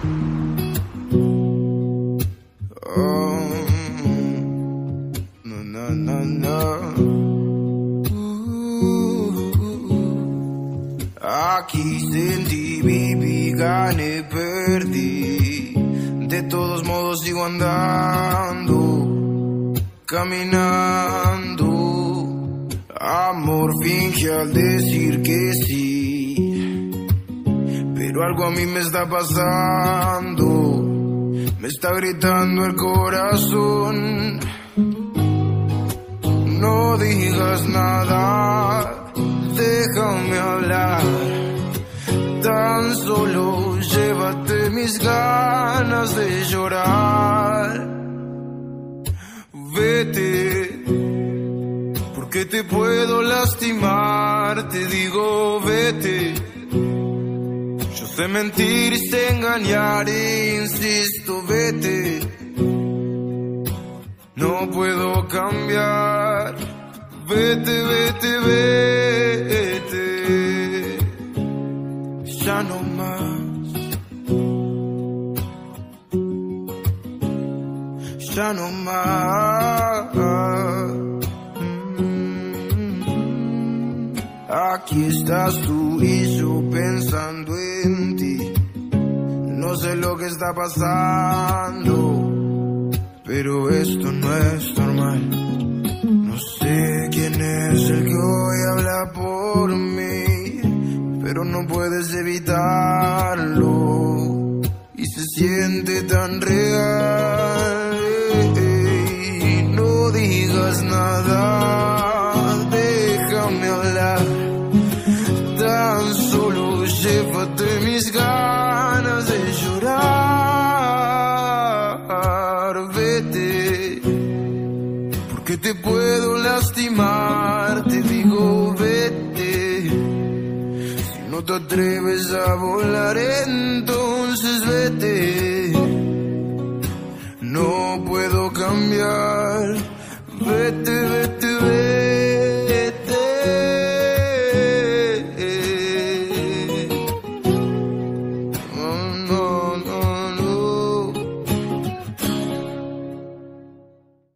Oh, no, no, no, no. Aquí sentí, viví, gané, perdí. De todos modos sigo andando, caminando. Amor finge al decir que sí, pero algo a mí me está pasando. Me está gritando el corazón. No digas nada, déjame hablar. Tan solo llévate mis ganas de llorar. Vete, porque te puedo lastimar. Te digo vete. Yo sé mentir y sé engañar, insisto, vete. No puedo cambiar. Vete, vete, vete. Ya no más. Ya no más. Aquí estás tú y yo pensando en ti. No sé lo que está pasando, pero esto no es normal. No sé quién es el que hoy habla por mí, pero no puedes evitarlo y se siente tan real. No digas nada, déjame hablar. Tan solo llévate mis ganas de llorar. Vete, porque te puedo lastimar. Te digo vete. Si no te atreves a volar, entonces vete. No puedo cambiar. Vete, vete.